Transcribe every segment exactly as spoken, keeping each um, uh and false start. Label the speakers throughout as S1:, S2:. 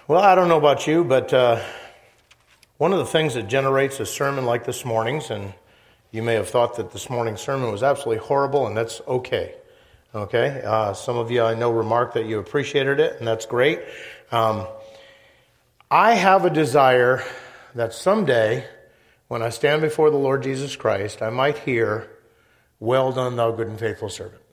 S1: Well, I don't know about you, but uh, one of the things that generates a sermon like this morning's, and you may have thought that this morning's sermon was absolutely horrible, and that's okay. Okay? Uh, some of you I know remarked that you appreciated it, and that's great. Um, I have a desire that someday, when I stand before the Lord Jesus Christ, I might hear, "Well done, thou good and faithful servant."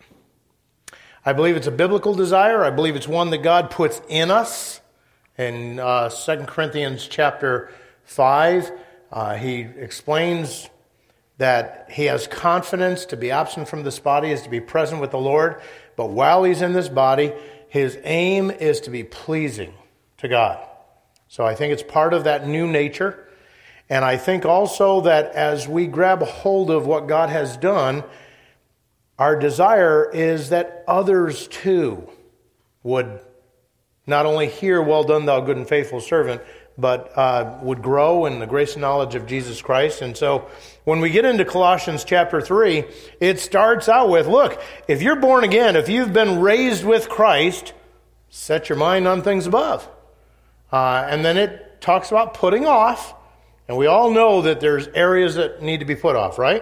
S1: I believe it's a biblical desire. I believe it's one that God puts in us. In uh, Second Corinthians chapter five, uh, he explains that he has confidence. To be absent from this body is to be present with the Lord. But while he's in this body, his aim is to be pleasing to God. So I think it's part of that new nature. And I think also that as we grab hold of what God has done, our desire is that others too would not only hear, "Well done, thou good and faithful servant," but uh, would grow in the grace and knowledge of Jesus Christ. And so when we get into Colossians chapter three, it starts out with, look, if you're born again, if you've been raised with Christ, set your mind on things above. Uh, and then it talks about putting off. And we all know that there's areas that need to be put off, right?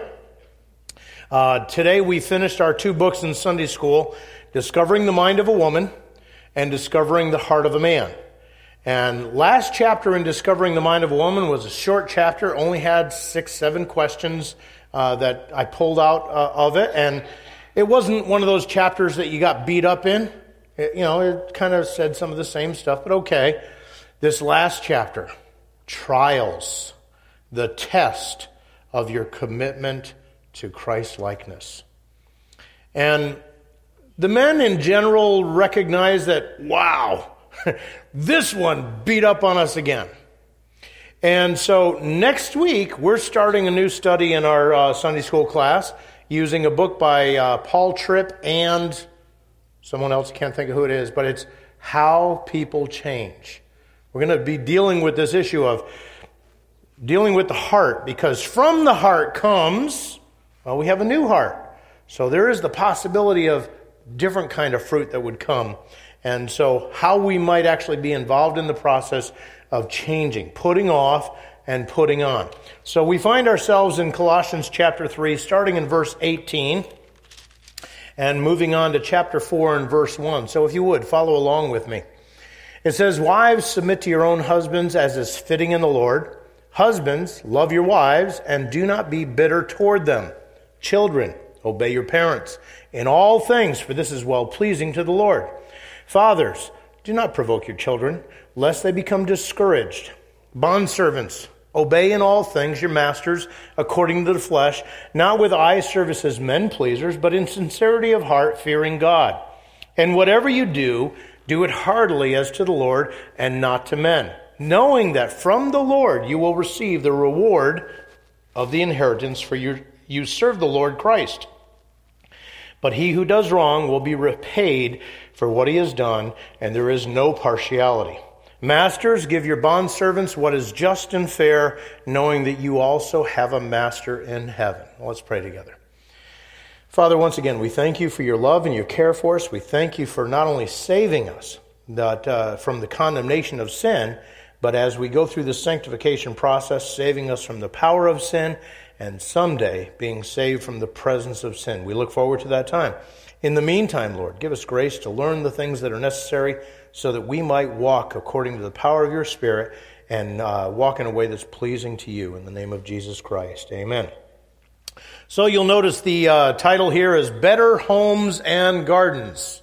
S1: Uh, today we finished our two books in Sunday school, Discovering the Mind of a Woman and Discovering the Heart of a Man. And last chapter in Discovering the Mind of a Woman was a short chapter, only had six, seven questions uh, that I pulled out uh, of it. And it wasn't one of those chapters that you got beat up in. It, you know, it kind of said some of the same stuff, but okay. This last chapter, trials, the test of your commitment to Christ-likeness. And the men in general recognize that, wow, this one beat up on us again. And so next week, we're starting a new study in our uh, Sunday school class using a book by uh, Paul Tripp and someone else, can't think of who it is, but it's How People Change. We're going to be dealing with this issue of dealing with the heart, because from the heart comes, well, we have a new heart. So there is the possibility of different kind of fruit that would come. And so how we might actually be involved in the process of changing, putting off and putting on. So we find ourselves in Colossians chapter three, starting in verse eighteen, and moving on to chapter four and verse one. So if you would, follow along with me. It says, "Wives, submit to your own husbands as is fitting in the Lord. Husbands, love your wives and do not be bitter toward them. Children, obey your parents in all things, for this is well-pleasing to the Lord. Fathers, do not provoke your children, lest they become discouraged. Bondservants, obey in all things your masters according to the flesh, not with eye service as men pleasers, but in sincerity of heart, fearing God. And whatever you do, do it heartily as to the Lord and not to men, knowing that from the Lord you will receive the reward of the inheritance, for you, you serve the Lord Christ. But he who does wrong will be repaid for what he has done, and there is no partiality. Masters, give your bondservants what is just and fair, knowing that you also have a master in heaven." Let's pray together. Father, once again, we thank you for your love and your care for us. We thank you for not only saving us that, uh, from the condemnation of sin, but as we go through the sanctification process, saving us from the power of sin, and someday being saved from the presence of sin. We look forward to that time. In the meantime, Lord, give us grace to learn the things that are necessary so that we might walk according to the power of your Spirit and uh, walk in a way that's pleasing to you. In the name of Jesus Christ, amen. So you'll notice the uh, title here is Better Homes and Gardens.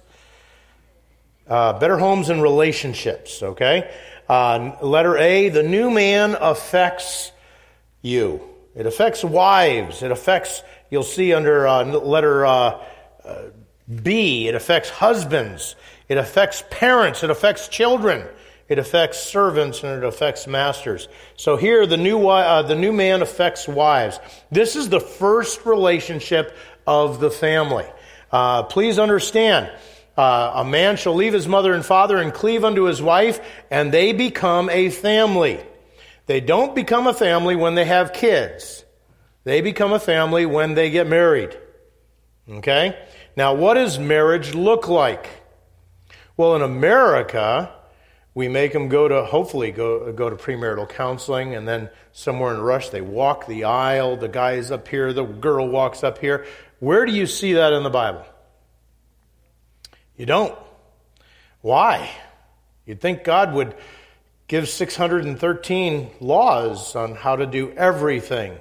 S1: Uh, better Homes and Relationships, okay? Uh, letter A, the new man affects you. It affects wives. It affects, you'll see under uh, letter uh, uh, B, it affects husbands. It affects parents. It affects children. It affects servants, and it affects masters. So here, the new uh, the new man affects wives. This is the first relationship of the family. Uh, please understand, uh, a man shall leave his mother and father and cleave unto his wife, and they become a family. They don't become a family when they have kids. They become a family when they get married. Okay? Now, what does marriage look like? Well, in America, We make them go to, hopefully, go go to premarital counseling, and then somewhere in a rush, they walk the aisle. The guy is up here, the girl walks up here. Where do you see that in the Bible? You don't. Why? You'd think God would give six hundred thirteen laws on how to do everything.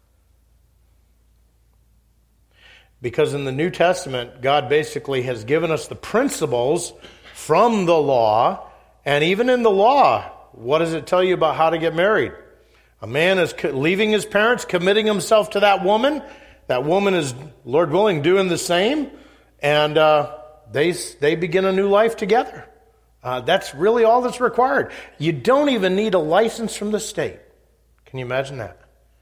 S1: Because in the New Testament, God basically has given us the principles from the law. And even in the law, what does it tell you about how to get married? A man is leaving his parents, committing himself to that woman. That woman is, Lord willing, doing the same. And uh, they they begin a new life together. Uh, that's really all that's required. You don't even need a license from the state. Can you imagine that?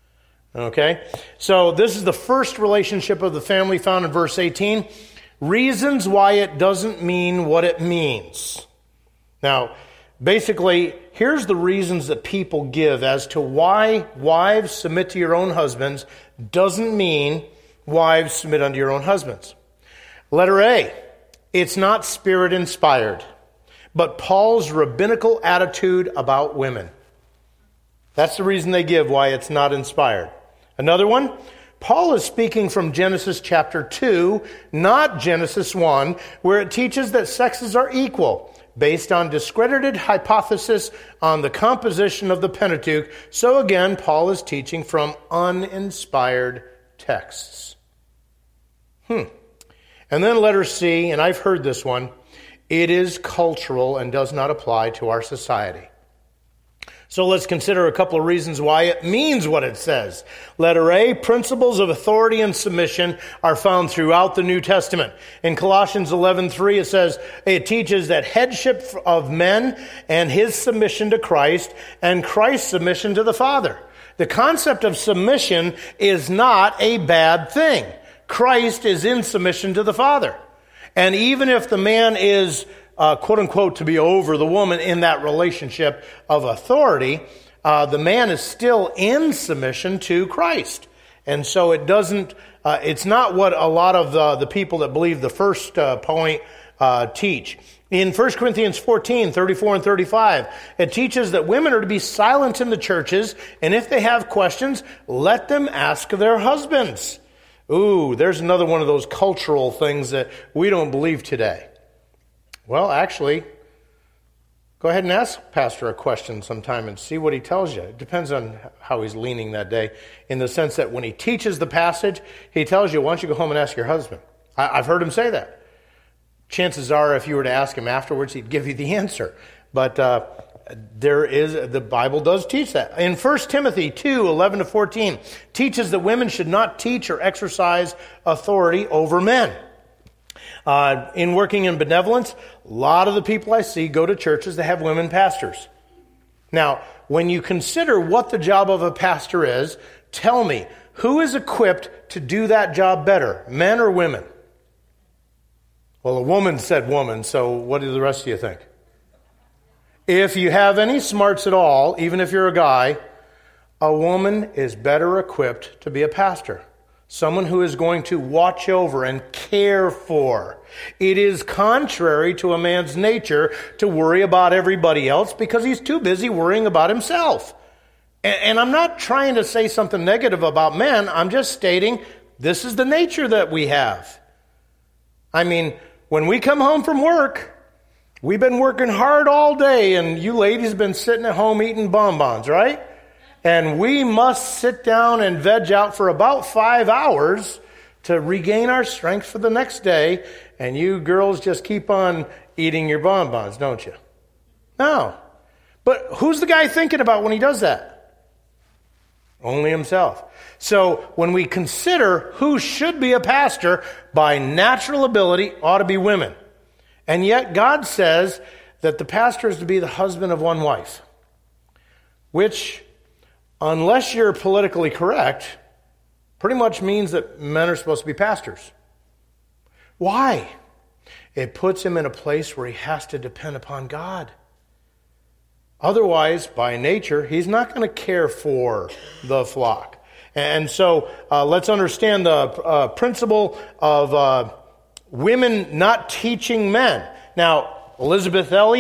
S1: Okay? So this is the first relationship of the family found in verse eighteen. Reasons why it doesn't mean what it means. Now, basically, here's the reasons that people give as to why wives submit to your own husbands doesn't mean wives submit unto your own husbands. Letter A, it's not Spirit-inspired, but Paul's rabbinical attitude about women. That's the reason they give why it's not inspired. Another one, Paul is speaking from Genesis chapter two, not Genesis one, where it teaches that sexes are equal, based on discredited hypothesis on the composition of the Pentateuch. So again, Paul is teaching from uninspired texts. Hmm. And then letter C, and I've heard this one, it is cultural and does not apply to our society. So let's consider a couple of reasons why it means what it says. Letter A, principles of authority and submission are found throughout the New Testament. In Colossians eleven three, it says, it teaches that headship of men and his submission to Christ and Christ's submission to the Father. The concept of submission is not a bad thing. Christ is in submission to the Father. And even if the man is Uh, quote unquote, to be over the woman in that relationship of authority, uh, the man is still in submission to Christ. And so it doesn't, uh, it's not what a lot of the, the people that believe the first uh, point uh, teach. In First Corinthians fourteen, thirty-four and thirty-five, it teaches that women are to be silent in the churches, and if they have questions, let them ask their husbands. Ooh, there's another one of those cultural things that we don't believe today. Well, actually, go ahead and ask Pastor a question sometime and see what he tells you. It depends on how he's leaning that day, in the sense that when he teaches the passage, he tells you, why don't you go home and ask your husband? I, I've heard him say that. Chances are, if you were to ask him afterwards, he'd give you the answer. But uh, there is, the Bible does teach that. In First Timothy two, eleven to fourteen, teaches that women should not teach or exercise authority over men. Uh, in working in benevolence, a lot of the people I see go to churches that have women pastors. Now, when you consider what the job of a pastor is, tell me, who is equipped to do that job better, men or women? Well, a woman said woman, so what do the rest of you think? If you have any smarts at all, even if you're a guy, a woman is better equipped to be a pastor. Someone who is going to watch over and care for. It is contrary to a man's nature to worry about everybody else because he's too busy worrying about himself. And, and I'm not trying to say something negative about men. I'm just stating this is the nature that we have. I mean, when we come home from work, we've been working hard all day, and you ladies have been sitting at home eating bonbons, right? And we must sit down and veg out for about five hours to regain our strength for the next day. And you girls just keep on eating your bonbons, don't you? No. But who's the guy thinking about when he does that? Only himself. So when we consider who should be a pastor, by natural ability ought to be women. And yet God says that the pastor is to be the husband of one wife, which, unless you're politically correct, pretty much means that men are supposed to be pastors. Why? It puts him in a place where he has to depend upon God. Otherwise, by nature, he's not going to care for the flock. And so uh, let's understand the uh, principle of uh, women not teaching men. Now, Elizabeth Elliot,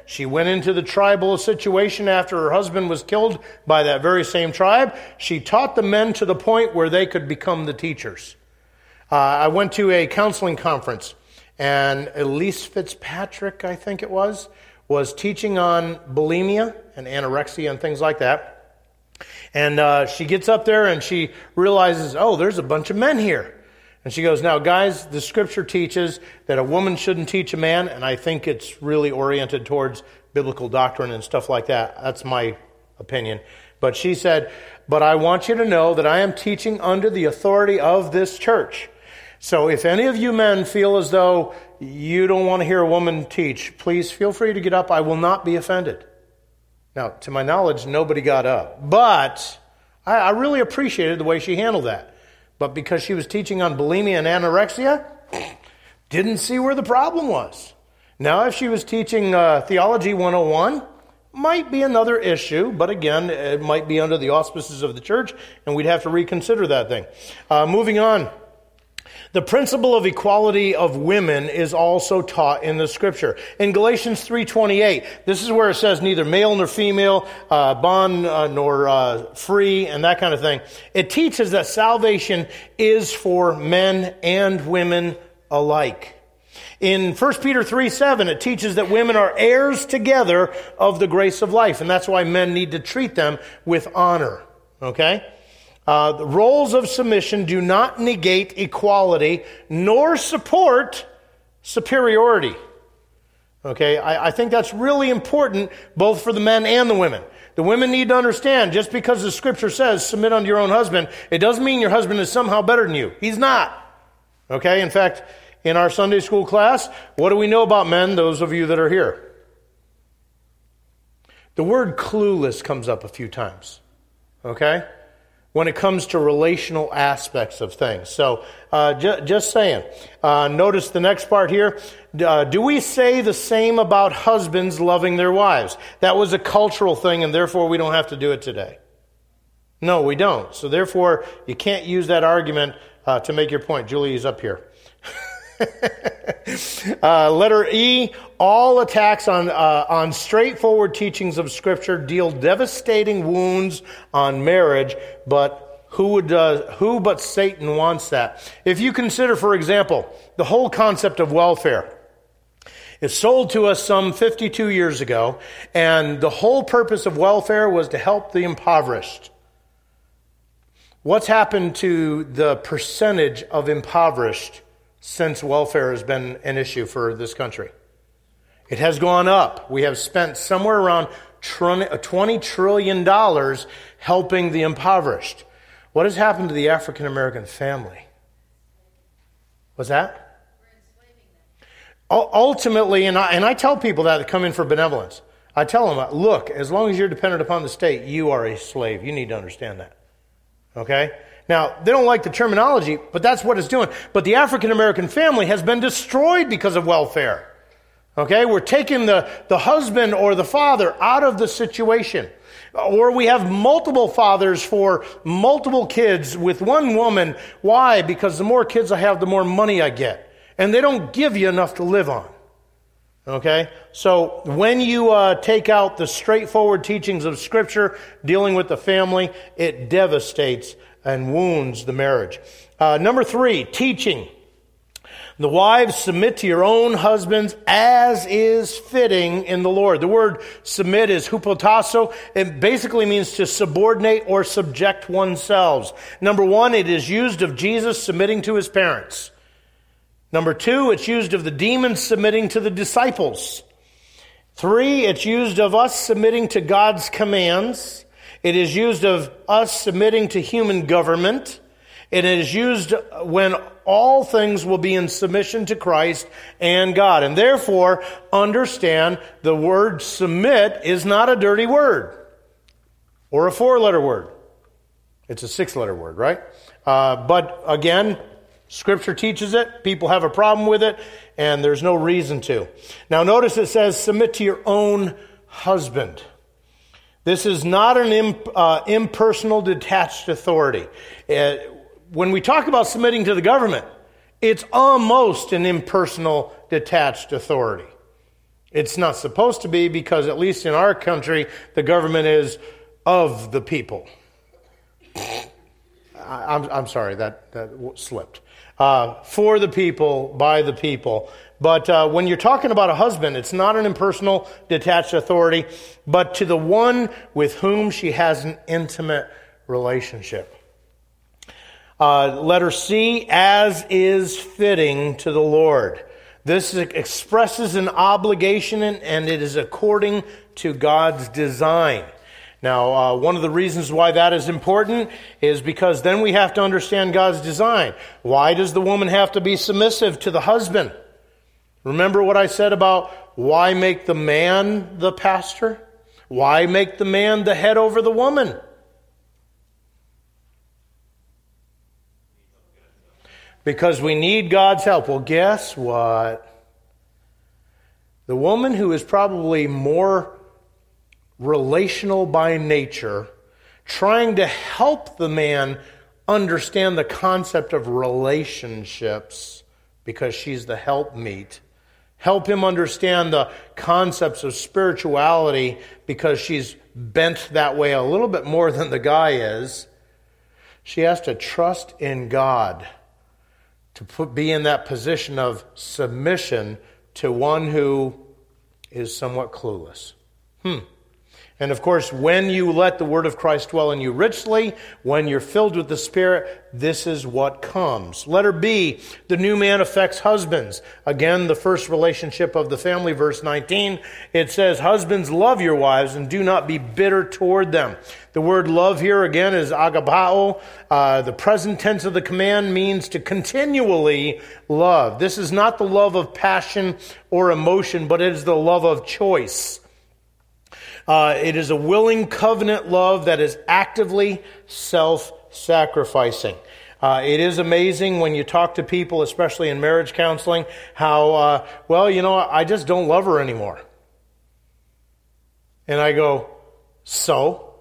S1: She went into the tribal situation after her husband was killed by that very same tribe. She taught the men to the point where they could become the teachers. Uh, I went to a counseling conference, and Elise Fitzpatrick, I think it was, was teaching on bulimia and anorexia and things like that. And uh, she gets up there and she realizes, oh, there's a bunch of men here. And she goes, now, guys, the scripture teaches that a woman shouldn't teach a man, and I think it's really oriented towards biblical doctrine and stuff like that. That's my opinion. But she said, but I want you to know that I am teaching under the authority of this church. So if any of you men feel as though you don't want to hear a woman teach, please feel free to get up. I will not be offended. Now, to my knowledge, nobody got up. But I, I really appreciated the way she handled that. But because she was teaching on bulimia and anorexia, didn't see where the problem was. Now, if she was teaching uh, Theology one oh one, might be another issue. But again, it might be under the auspices of the church, and we'd have to reconsider that thing. Uh, moving on. The principle of equality of women is also taught in the Scripture. In Galatians three twenty-eight, this is where it says neither male nor female, uh, bond uh, nor uh, free, and that kind of thing. It teaches that salvation is for men and women alike. In First Peter three seven, it teaches that women are heirs together of the grace of life, and that's why men need to treat them with honor. Okay? Uh, the roles of submission do not negate equality nor support superiority. Okay, I, I think that's really important both for the men and the women. The women need to understand just because the scripture says submit unto your own husband, it doesn't mean your husband is somehow better than you. He's not. Okay, in fact, in our Sunday school class, what do we know about men, those of you that are here? The word clueless comes up a few times. Okay? When it comes to relational aspects of things. So, uh, ju- just saying. Uh, notice the next part here. Uh, do we say the same about husbands loving their wives? That was a cultural thing, and therefore we don't have to do it today. No, we don't. So therefore, you can't use that argument uh, to make your point. Julie is up here. uh, letter E, all attacks on uh, on straightforward teachings of Scripture deal devastating wounds on marriage, but who would uh, who but Satan wants that? If you consider, for example, the whole concept of welfare. It's sold to us some fifty-two years ago, and the whole purpose of welfare was to help the impoverished. What's happened to the percentage of impoverished since welfare has been an issue for this country? It has gone up. We have spent somewhere around twenty trillion dollars helping the impoverished. What has happened to the African American family? What's that? We're enslaving them. Ultimately, and I, and I tell people that, that come in for benevolence, I tell them, look, as long as you're dependent upon the state, you are a slave. You need to understand that. Okay? Now, they don't like the terminology, but that's what it's doing. But the African American family has been destroyed because of welfare. Okay? We're taking the, the husband or the father out of the situation. Or we have multiple fathers for multiple kids with one woman. Why? Because the more kids I have, the more money I get. And they don't give you enough to live on. Okay? So when you uh, take out the straightforward teachings of Scripture dealing with the family, it devastates and wounds the marriage. Uh, number three, teaching. The wives, submit to your own husbands as is fitting in the Lord. The word submit is hupotasso. It basically means to subordinate or subject oneself. Number one, it is used of Jesus submitting to his parents. Number two, it's used of the demons submitting to the disciples. Three, it's used of us submitting to God's commands. It is used of us submitting to human government. It is used when all things will be in submission to Christ and God. And therefore, understand the word submit is not a dirty word or a four-letter word. It's a six-letter word, right? Uh, but again, Scripture teaches it. People have a problem with it, and there's no reason to. Now notice it says, submit to your own husband. This is not an imp, uh, impersonal, detached authority. Uh, when we talk about submitting to the government, it's almost an impersonal, detached authority. It's not supposed to be because, at least in our country, the government is of the people. I'm, I'm sorry, that, that slipped. Uh, for the people, by the people. But uh, when you're talking about a husband, it's not an impersonal, detached authority, but to the one with whom she has an intimate relationship. Uh, letter C, as is fitting to the Lord. This expresses an obligation, and it is according to God's design. Now, uh, one of the reasons why that is important is because then we have to understand God's design. Why does the woman have to be submissive to the husband? Remember what I said about why make the man the pastor? Why make the man the head over the woman? Because we need God's help. Well, guess what? The woman who is probably more relational by nature, trying to help the man understand the concept of relationships because she's the helpmeet. Help him understand the concepts of spirituality because she's bent that way a little bit more than the guy is. She has to trust in God to put, be in that position of submission to one who is somewhat clueless. Hmm. And of course, when you let the word of Christ dwell in you richly, when you're filled with the Spirit, this is what comes. Letter B, the new man affects husbands. Again, the first relationship of the family, verse nineteen, it says, husbands, love your wives and do not be bitter toward them. The word love here again is agapao. Uh, the present tense of the command means to continually love. This is not the love of passion or emotion, but it is the love of choice. Uh, it is a willing covenant love that is actively self-sacrificing. Uh, it is amazing when you talk to people, especially in marriage counseling, how, uh, well, you know, I just don't love her anymore. And I go, so?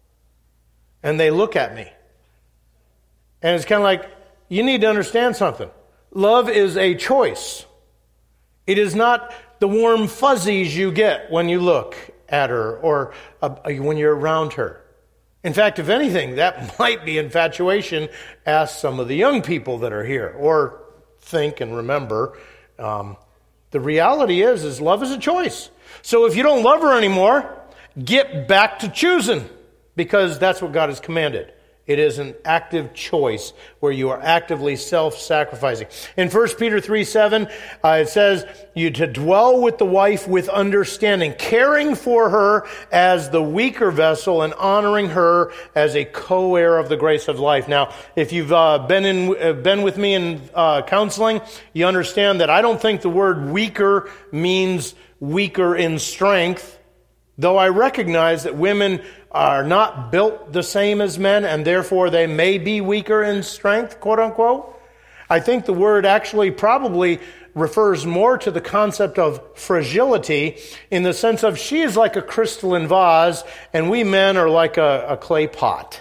S1: And they look at me. And it's kind of like, you need to understand something. Love is a choice. It is not the warm fuzzies you get when you look at her or uh, when you're around her. In fact, if anything, that might be infatuation. Ask some of the young people that are here, or think and remember. Um, the reality is, is love is a choice. So if you don't love her anymore, get back to choosing, because that's what God has commanded. It is an active choice where you are actively self-sacrificing. In First Peter three seven, uh, it says, you to dwell with the wife with understanding, caring for her as the weaker vessel and honoring her as a co-heir of the grace of life. Now, if you've uh, been in uh, been with me in uh, counseling, you understand that I don't think the word weaker means weaker in strength, though I recognize that women are not built the same as men, and therefore they may be weaker in strength, quote unquote. I think the word actually probably refers more to the concept of fragility, in the sense of she is like a crystalline vase, and we men are like a, a clay pot.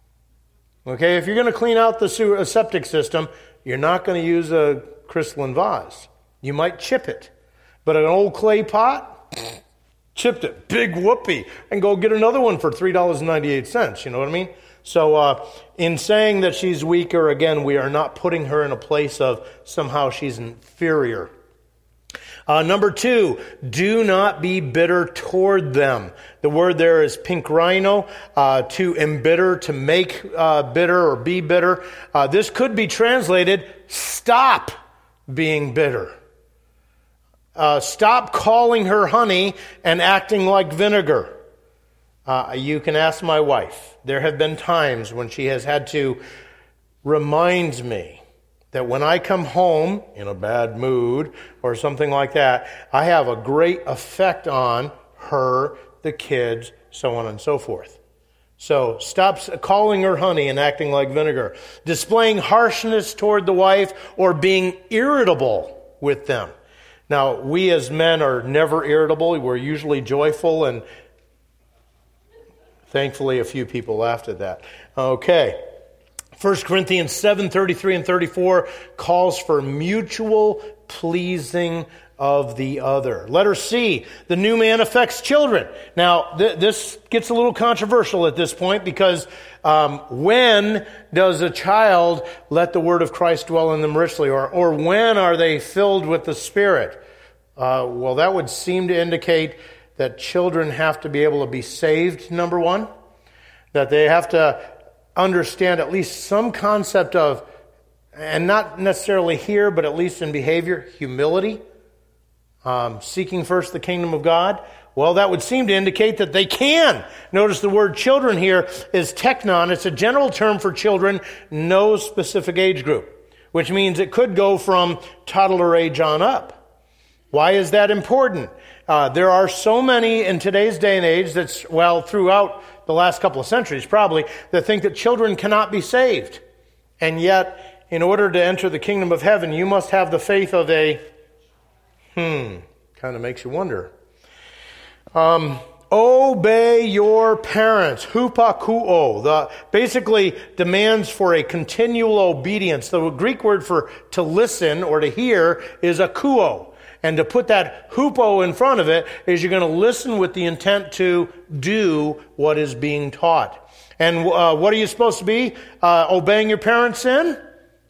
S1: Okay, if you're going to clean out the sewer, a septic system, you're not going to use a crystalline vase. You might chip it. But an old clay pot, chipped it, big whoopee, and go get another one for three dollars and ninety-eight cents. You know what I mean? So uh, in saying that she's weaker, again, we are not putting her in a place of somehow she's inferior. Uh, number two, do not be bitter toward them. The word there is pink rhino, uh, to embitter, to make uh, bitter or be bitter. Uh, this could be translated, stop being bitter. Uh, stop calling her honey and acting like vinegar. Uh, you can ask my wife. There have been times when she has had to remind me that when I come home in a bad mood or something like that, I have a great effect on her, the kids, so on and so forth. So stop calling her honey and acting like vinegar. Displaying harshness toward the wife or being irritable with them. Now, we as men are never irritable. We're usually joyful, and thankfully a few people laughed at that. Okay. First Corinthians seven thirty-three and thirty-four calls for mutual pleasing of the other. Letter C, the new man affects children. Now, th- this gets a little controversial at this point because um, when does a child let the word of Christ dwell in them richly? Or, or when are they filled with the Spirit? Uh, well, that would seem to indicate that children have to be able to be saved, number one. That they have to understand at least some concept of, and not necessarily here, but at least in behavior, humility. Um, seeking first the kingdom of God. Well, that would seem to indicate that they can. Notice the word children here is teknon. It's a general term for children, no specific age group, which means it could go from toddler age on up. Why is that important? Uh, there are so many in today's day and age that's, well, throughout the last couple of centuries probably, that think that children cannot be saved. And yet, in order to enter the kingdom of heaven, you must have the faith of a Hmm, kind of makes you wonder. Um, obey your parents. Hupakuo. The basically demands for a continual obedience. The Greek word for to listen or to hear is akuo. And to put that hupo in front of it is you're going to listen with the intent to do what is being taught. And uh, what are you supposed to be? Uh, obeying your parents in?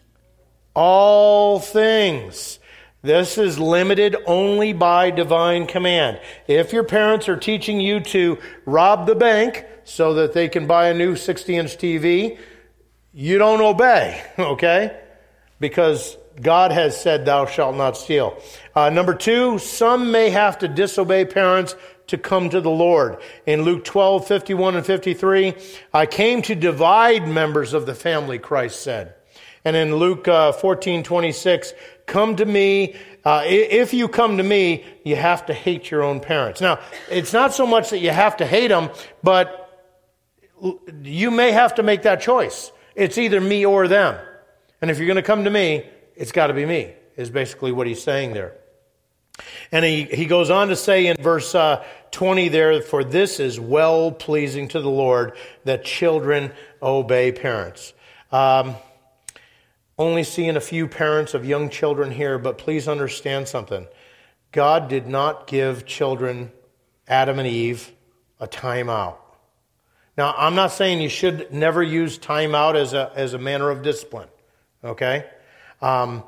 S1: All things. This is limited only by divine command. If your parents are teaching you to rob the bank so that they can buy a new sixty-inch T V, you don't obey, okay? Because God has said, thou shalt not steal. Uh, number two, some may have to disobey parents to come to the Lord. In Luke twelve, fifty-one and fifty-three, I came to divide members of the family, Christ said. And in Luke uh, fourteen, twenty-six, come to me. Uh, if you come to me, you have to hate your own parents. Now, it's not so much that you have to hate them, but you may have to make that choice. It's either me or them. And if you're going to come to me, it's got to be me, is basically what he's saying there. And he, he goes on to say in verse uh, twenty there, for this is well-pleasing to the Lord that children obey parents. Um Only seeing a few parents of young children here, but please understand something. God did not give children, Adam and Eve, a time out. Now, I'm not saying you should never use time out as a, as a manner of discipline, okay? Um,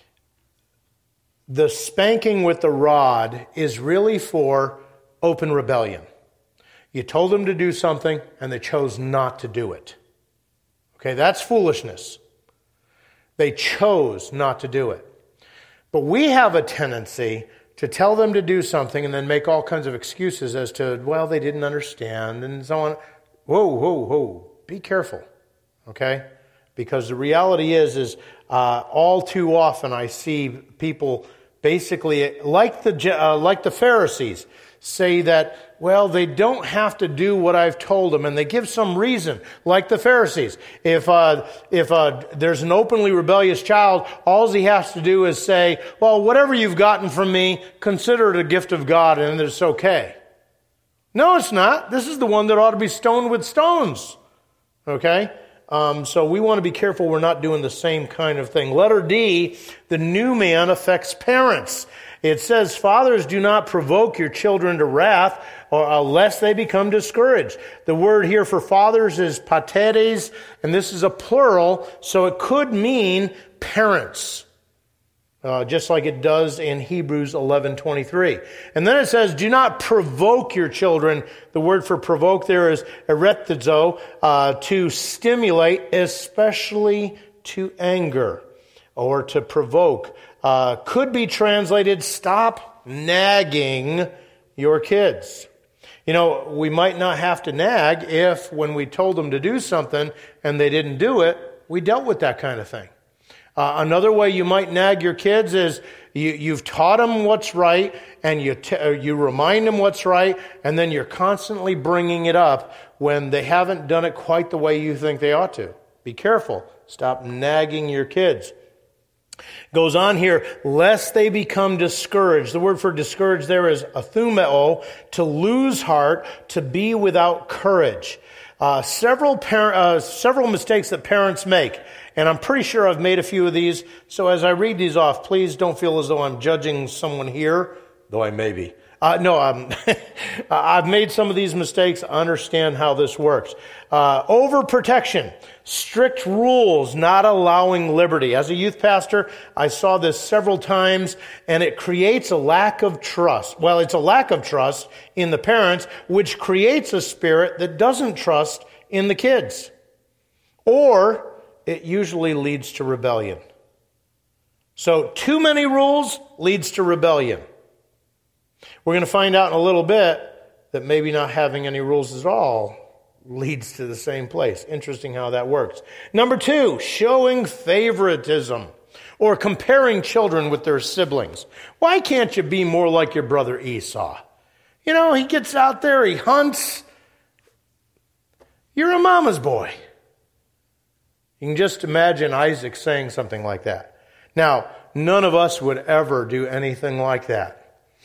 S1: the spanking with the rod is really for open rebellion. You told them to do something, and they chose not to do it. Okay, that's foolishness. They chose not to do it. But we have a tendency to tell them to do something and then make all kinds of excuses as to, well, they didn't understand and so on. Whoa, whoa, whoa. Be careful, okay? Because the reality is, is uh, all too often I see people basically, like the uh, like the Pharisees, say that, well, they don't have to do what I've told them, and they give some reason, like the Pharisees. If uh, if uh, there's an openly rebellious child, all he has to do is say, well, whatever you've gotten from me, consider it a gift of God, and it's okay. No, it's not. This is the one that ought to be stoned with stones. Okay? Um, so we want to be careful we're not doing the same kind of thing. Letter D, the new man affects parents. It says, fathers, do not provoke your children to wrath, or lest they become discouraged. The word here for fathers is pateres, and this is a plural, so it could mean parents, uh, just like it does in Hebrews eleven twenty-three. And then it says, do not provoke your children. The word for provoke there is eretizo, uh, to stimulate, especially to anger, or to provoke. Uh, could be translated, stop nagging your kids. You know, we might not have to nag if when we told them to do something and they didn't do it, we dealt with that kind of thing. Uh, another way you might nag your kids is you, you've taught them what's right and you, t- you remind them what's right, and then you're constantly bringing it up when they haven't done it quite the way you think they ought to. Be careful. Stop nagging your kids. Goes on here, lest they become discouraged. The word for discouraged there is athumeo, to lose heart, to be without courage. Uh, several par- uh, several mistakes that parents make. And I'm pretty sure I've made a few of these. So as I read these off, please don't feel as though I'm judging someone here, though I may be. Uh, no, um, I've made some of these mistakes. I understand how this works. Uh, overprotection, strict rules, not allowing liberty. As a youth pastor, I saw this several times, and it creates a lack of trust. Well, it's a lack of trust in the parents, which creates a spirit that doesn't trust in the kids. Or it usually leads to rebellion. So too many rules leads to rebellion. We're going to find out in a little bit that maybe not having any rules at all leads to the same place. Interesting how that works. Number two, showing favoritism or comparing children with their siblings. Why can't you be more like your brother Esau? You know, he gets out there, he hunts. You're a mama's boy. You can just imagine Isaac saying something like that. Now, none of us would ever do anything like that.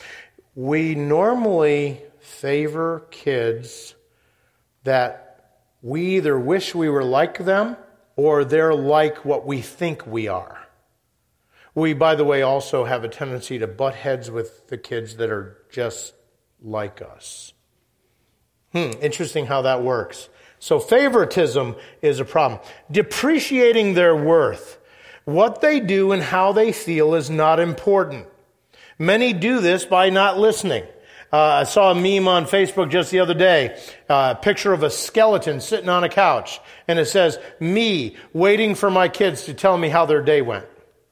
S1: We normally favor kids that we either wish we were like them or they're like what we think we are. We, by the way, also have a tendency to butt heads with the kids that are just like us. Hmm, interesting how that works. So favoritism is a problem. Depreciating their worth. What they do and how they feel is not important. Many do this by not listening. Uh, I saw a meme on Facebook just the other day, uh, a picture of a skeleton sitting on a couch, and it says, me waiting for my kids to tell me how their day went.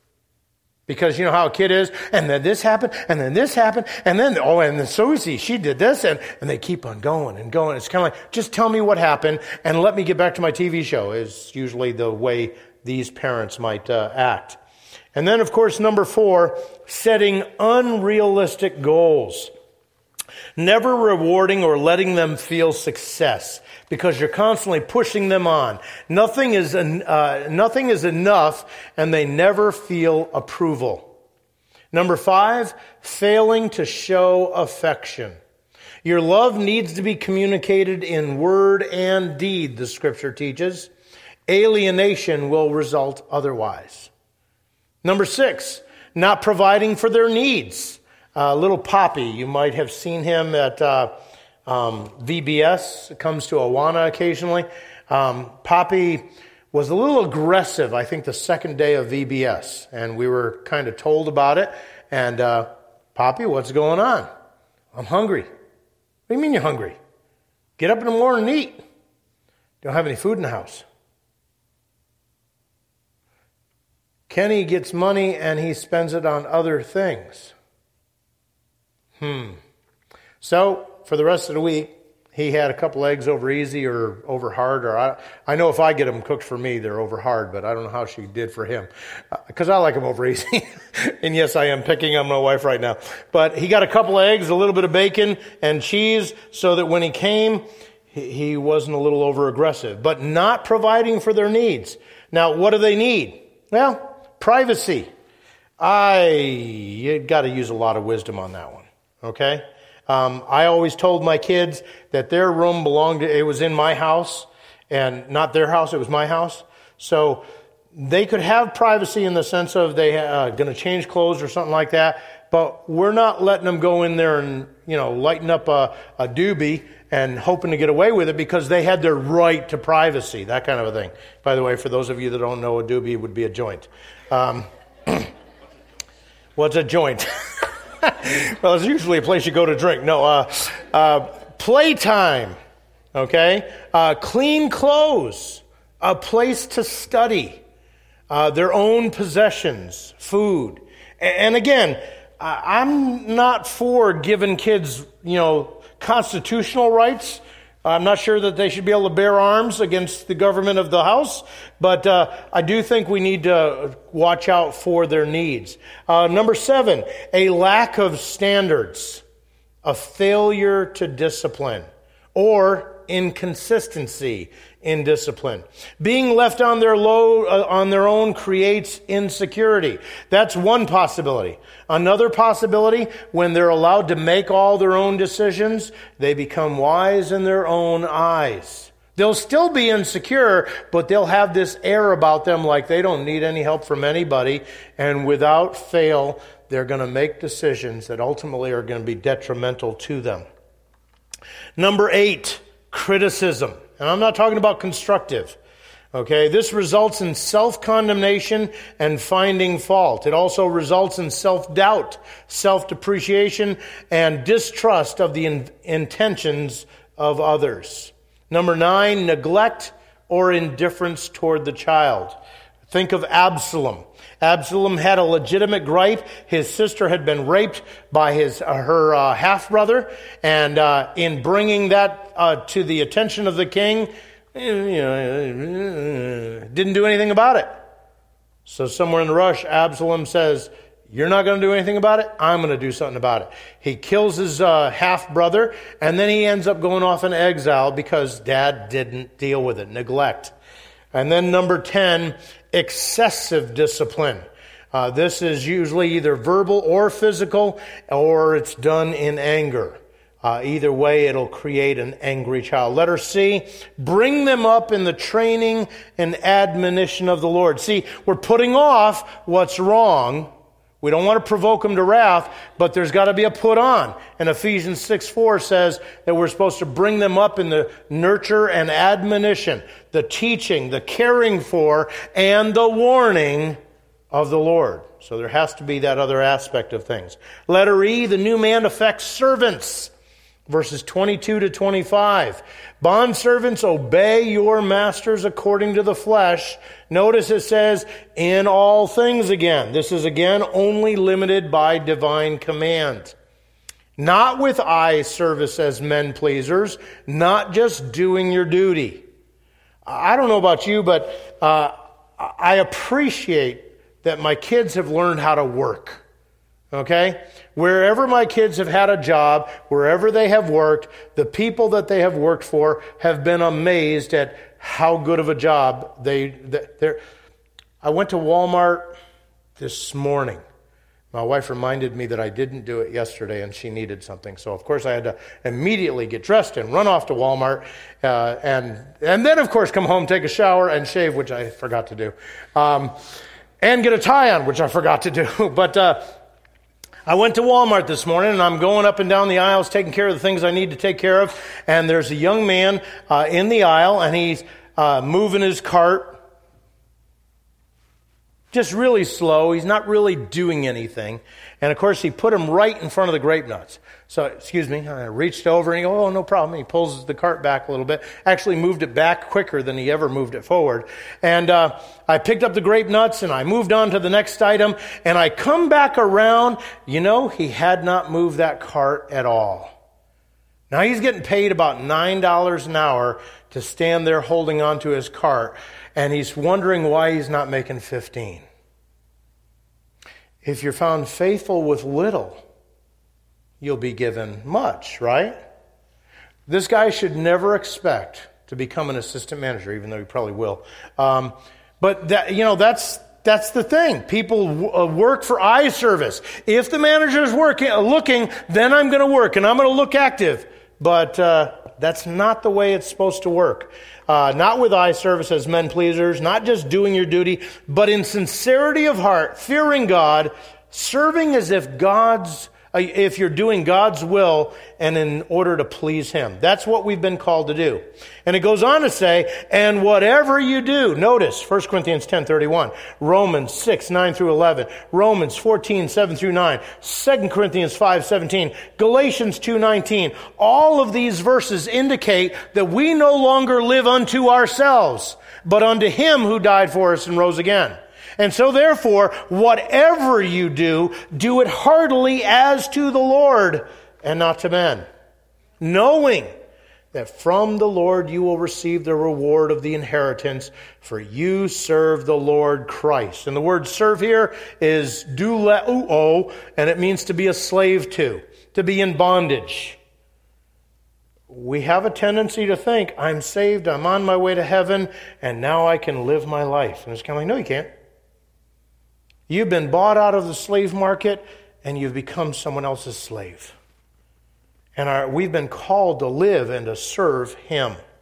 S1: Because you know how a kid is, and then this happened, and then this happened, and then, oh, and then Susie, she did this, and, and they keep on going and going. It's kind of like, just tell me what happened, and let me get back to my T V show, is usually the way these parents might uh, act. And then, of course, number four, setting unrealistic goals. Never rewarding or letting them feel success because you're constantly pushing them on. Nothing is, uh, nothing is enough, and they never feel approval. Number five, failing to show affection. Your love needs to be communicated in word and deed, the scripture teaches. Alienation will result otherwise. Number six, not providing for their needs. Uh, little Poppy, you might have seen him at uh, um, V B S. Comes to Awana occasionally. Um, Poppy was a little aggressive, I think, the second day of V B S. And we were kind of told about it. And, uh, Poppy, what's going on? I'm hungry. What do you mean you're hungry? Get up in the morning and eat. Don't have any food in the house. Kenny gets money and he spends it on other things. Hmm. So, for the rest of the week, he had a couple eggs over easy or over hard. Or I, I know if I get them cooked for me, they're over hard, but I don't know how she did for him. Because uh, I like them over easy. And yes, I am picking on my wife right now. But he got a couple eggs, a little bit of bacon and cheese, so that when he came, he, he wasn't a little over aggressive. But not providing for their needs. Now, what do they need? Well, privacy. I you got to use a lot of wisdom on that one. Okay? Um, I always told my kids that their room belonged to, it was in my house, and not their house, it was my house. So they could have privacy in the sense of they uh, going to change clothes or something like that, but we're not letting them go in there and, you know, lighten up a, a doobie and hoping to get away with it because they had their right to privacy, that kind of a thing. By the way, for those of you that don't know, a doobie would be a joint. Um, what's a joint? Well, it's usually a place you go to drink. No, uh, uh, playtime, okay? Uh, clean clothes, a place to study, uh, their own possessions, food. And again, I'm not for giving kids, you know, constitutional rights. I'm not sure that they should be able to bear arms against the government of the house, but uh, I do think we need to watch out for their needs. Uh, number seven, a lack of standards, a failure to discipline, or inconsistency in discipline. Being left on their low, uh, on their own creates insecurity. That's one possibility. Another possibility, when they're allowed to make all their own decisions, they become wise in their own eyes. They'll still be insecure, but they'll have this air about them like they don't need any help from anybody. And without fail, they're going to make decisions that ultimately are going to be detrimental to them. Number eight, criticism. And I'm not talking about constructive. Okay, this results in self-condemnation and finding fault. It also results in self-doubt, self-depreciation, and distrust of the in- intentions of others. Number nine, neglect or indifference toward the child. Think of Absalom. Absalom had a legitimate gripe. His sister had been raped by his uh, her uh, half-brother, and uh, in bringing that uh, to the attention of the king, you know, didn't do anything about it. So somewhere in the rush, Absalom says, "You're not going to do anything about it? I'm going to do something about it." He kills his uh, half-brother, and then he ends up going off in exile because dad didn't deal with it. Neglect. And then number ten, excessive discipline. Uh, this is usually either verbal or physical, or it's done in anger. Uh, either way, it'll create an angry child. Letter C, bring them up in the training and admonition of the Lord. See, we're putting off what's wrong. We don't want to provoke them to wrath, but there's got to be a put on. And Ephesians six four says that we're supposed to bring them up in the nurture and admonition, the teaching, the caring for, and the warning of the Lord. So there has to be that other aspect of things. Letter E, the new man affects servants. Verses twenty-two to twenty-five. Bondservants, obey your masters according to the flesh. Notice it says, in all things again. This is again only limited by divine command. Not with eye service as men pleasers, not just doing your duty. I don't know about you, but uh, I appreciate that my kids have learned how to work. Okay? Wherever my kids have had a job, wherever they have worked, the people that they have worked for have been amazed at how good of a job they, they're. I went to Walmart this morning. My wife reminded me that I didn't do it yesterday and she needed something. So, of course, I had to immediately get dressed and run off to Walmart. Uh, and, and then, of course, come home, take a shower, and shave, which I forgot to do. Um, and get a tie on, which I forgot to do. But uh, I went to Walmart this morning, and I'm going up and down the aisles taking care of the things I need to take care of. And there's a young man uh, in the aisle, and he's uh, moving his cart. Just really slow. He's not really doing anything. And, of course, he put him right in front of the grape nuts. So, excuse me, I reached over and he goes, oh, no problem. He pulls the cart back a little bit. Actually moved it back quicker than he ever moved it forward. And uh, I picked up the grape nuts and I moved on to the next item. And I come back around. You know, he had not moved that cart at all. Now, he's getting paid about nine dollars an hour to stand there holding on to his cart. And he's wondering why he's not making fifteen. If you're found faithful with little, you'll be given much, right? This guy should never expect to become an assistant manager, even though he probably will. Um, but that, you know, that's that's the thing. People w- uh, work for eye service. If the manager is working, uh, looking, then I'm going to work and I'm going to look active. But uh, that's not the way it's supposed to work. Uh, not with eye service as men pleasers, not just doing your duty, but in sincerity of heart, fearing God, serving as if God's, uh, if you're doing God's will and in order to please Him. That's what we've been called to do. And it goes on to say, and whatever you do, notice First Corinthians ten thirty-one, Romans six nine through eleven, Romans fourteen seven through nine, Second Corinthians five seventeen, Galatians two nineteen. All of these verses indicate that we no longer live unto ourselves, but unto Him who died for us and rose again. And so therefore, whatever you do, do it heartily as to the Lord and not to men, knowing that from the Lord you will receive the reward of the inheritance, for you serve the Lord Christ. And the word serve here is douleuo, and it means to be a slave to, to be in bondage. We have a tendency to think, I'm saved, I'm on my way to heaven, and now I can live my life. And it's kind of like, no, you can't. You've been bought out of the slave market, and you've become someone else's slave. And our, we've been called to live and to serve Him.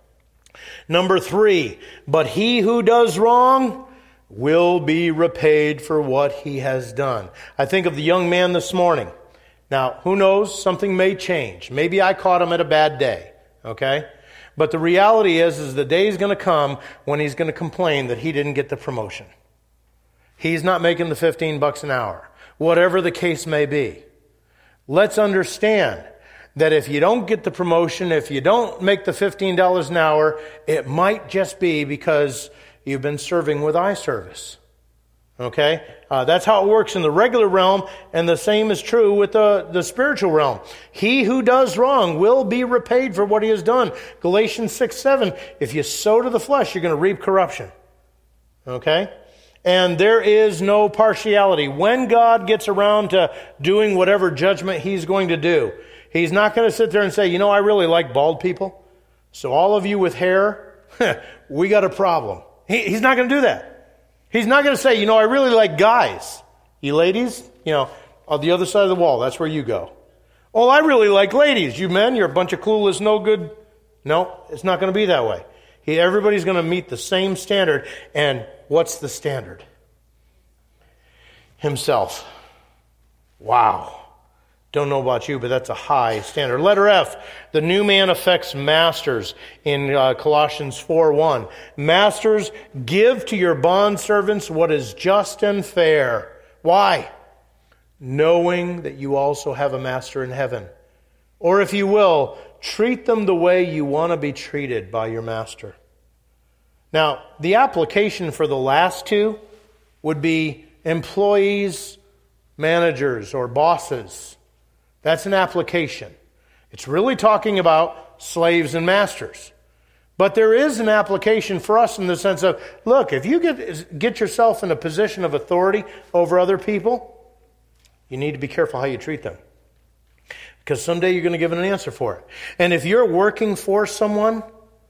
S1: Number three, but he who does wrong will be repaid for what he has done. I think of the young man this morning. Now, who knows? Something may change. Maybe I caught him at a bad day, okay? But the reality is, is the day is going to come when he's going to complain that he didn't get the promotion. He's not making the fifteen bucks an hour, whatever the case may be. Let's understand that if you don't get the promotion, if you don't make the fifteen dollars an hour, it might just be because you've been serving with eye service. Okay? Uh, that's how it works in the regular realm, and the same is true with the, the spiritual realm. He who does wrong will be repaid for what he has done. Galatians six seven, if you sow to the flesh, you're going to reap corruption. Okay? And there is no partiality. When God gets around to doing whatever judgment he's going to do, he's not going to sit there and say, you know, I really like bald people, so all of you with hair, we got a problem. He, he's not going to do that. He's not going to say, you know, I really like guys. You ladies, you know, on the other side of the wall, that's where you go. Oh, I really like ladies. You men, you're a bunch of clueless, no good. No, it's not going to be that way. He, everybody's going to meet the same standard. And what's the standard? Himself. Wow. Don't know about you, but that's a high standard. Letter F, the new man affects masters in uh, Colossians four one. Masters, give to your bondservants what is just and fair. Why? Knowing that you also have a master in heaven. Or if you will, treat them the way you want to be treated by your master. Now, the application for the last two would be employees, managers, or bosses. That's an application. It's really talking about slaves and masters. But there is an application for us in the sense of, look, if you get, get yourself in a position of authority over other people, you need to be careful how you treat them. Because someday you're going to give an answer for it. And if you're working for someone,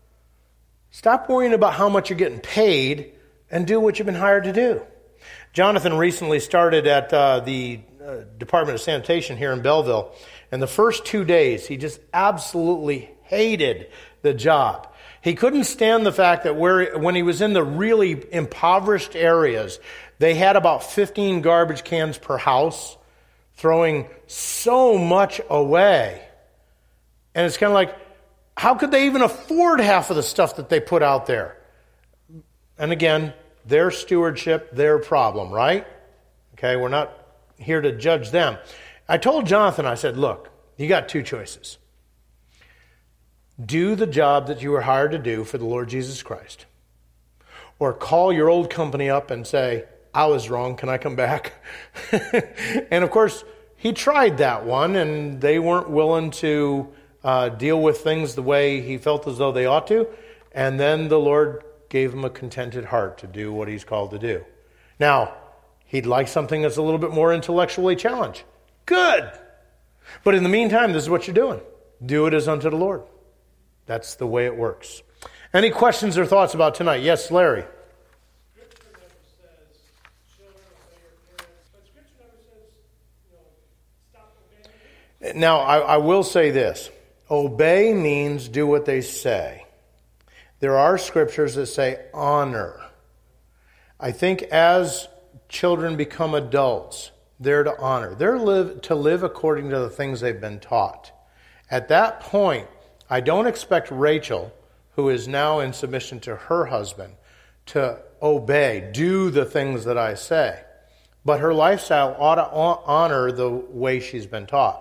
S1: stop worrying about how much you're getting paid and do what you've been hired to do. Jonathan recently started at uh, the uh, Department of Sanitation here in Belleville. And the first two days, he just absolutely hated the job. He couldn't stand the fact that where when he was in the really impoverished areas, they had about fifteen garbage cans per house, throwing so much away. And it's kind of like, how could they even afford half of the stuff that they put out there? And again, their stewardship, their problem, right? Okay, we're not here to judge them. I told Jonathan, I said, look, you got two choices. Do the job that you were hired to do for the Lord Jesus Christ. Or call your old company up and say, I was wrong, can I come back? And of course, he tried that one, and they weren't willing to uh, deal with things the way he felt as though they ought to. And then the Lord gave him a contented heart to do what he's called to do. Now, he'd like something that's a little bit more intellectually challenged. Good. But in the meantime, this is what you're doing. Do it as unto the Lord. That's the way it works. Any questions or thoughts about tonight? Yes, Larry.
S2: Scripture never says, children, obey your parents. But Scripture never says, you know, stop obeying them.
S1: Now, I, I will say this. Obey means do what they say. There are scriptures that say honor. I think as children become adults, they're to honor. They're live, to live according to the things they've been taught. At that point, I don't expect Rachel, who is now in submission to her husband, to obey, do the things that I say. But her lifestyle ought to honor the way she's been taught.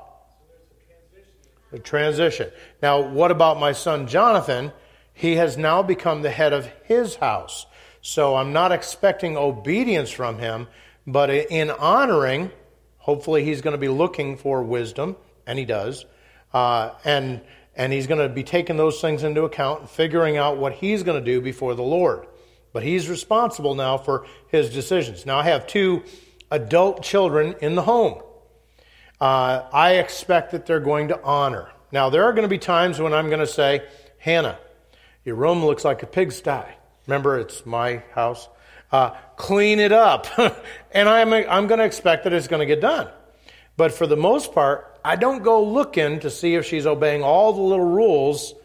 S1: The transition. Now, what about my son Jonathan? He has now become the head of his house. So I'm not expecting obedience from him, but in honoring, hopefully he's going to be looking for wisdom, and he does, uh, and and he's going to be taking those things into account and figuring out what he's going to do before the Lord. But he's responsible now for his decisions. Now I have two adult children in the home. Uh, I expect that they're going to honor. Now there are going to be times when I'm going to say, Hannah, your room looks like a pigsty. Remember, it's my house. Uh, clean it up. And I'm, I'm going to expect that it's going to get done. But for the most part, I don't go looking to see if she's obeying all the little rules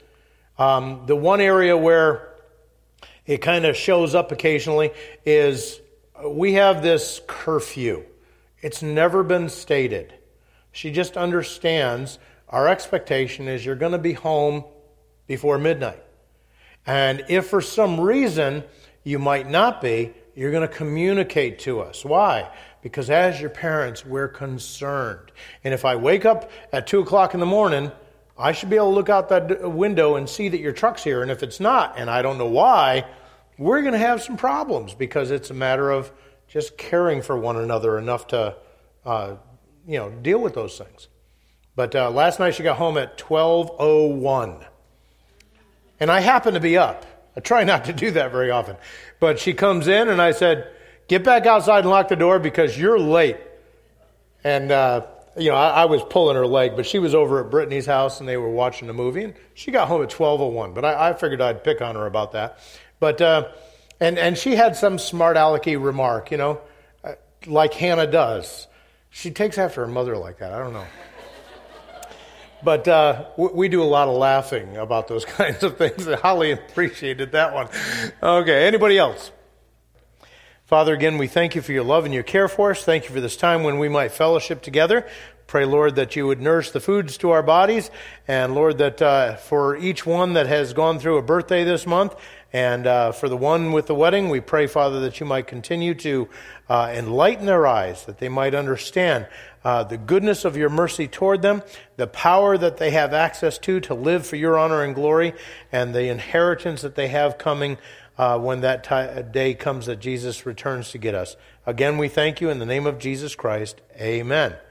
S1: Um, the one area where it kind of shows up occasionally is we have this curfew. It's never been stated. She just understands our expectation is you're going to be home before midnight. And if for some reason you might not be, you're going to communicate to us. Why? Because as your parents, we're concerned. And if I wake up at two o'clock in the morning, I should be able to look out that window and see that your truck's here. And if it's not, and I don't know why, we're going to have some problems because it's a matter of just caring for one another enough to, uh, you know, deal with those things. But uh, last night she got home at twelve oh one. And I happened to be up. I try not to do that very often. But she comes in and I said, get back outside and lock the door because you're late. And, uh, you know, I, I was pulling her leg, but she was over at Brittany's house and they were watching a movie. And she got home at twelve oh one. But I, I figured I'd pick on her about that. But, uh, and, and she had some smart alecky remark, you know, like Hannah does. She takes after her mother like that. I don't know. But uh, we do a lot of laughing about those kinds of things. Holly appreciated that one. Okay, anybody else? Father, again, we thank you for your love and your care for us. Thank you for this time when we might fellowship together. Pray, Lord, that you would nourish the foods to our bodies. And, Lord, that uh, for each one that has gone through a birthday this month, and uh, for the one with the wedding, we pray, Father, that you might continue to uh, enlighten their eyes, that they might understand uh, the goodness of your mercy toward them, the power that they have access to to live for your honor and glory, and the inheritance that they have coming uh, when that t- day comes that Jesus returns to get us. Again, we thank you in the name of Jesus Christ. Amen.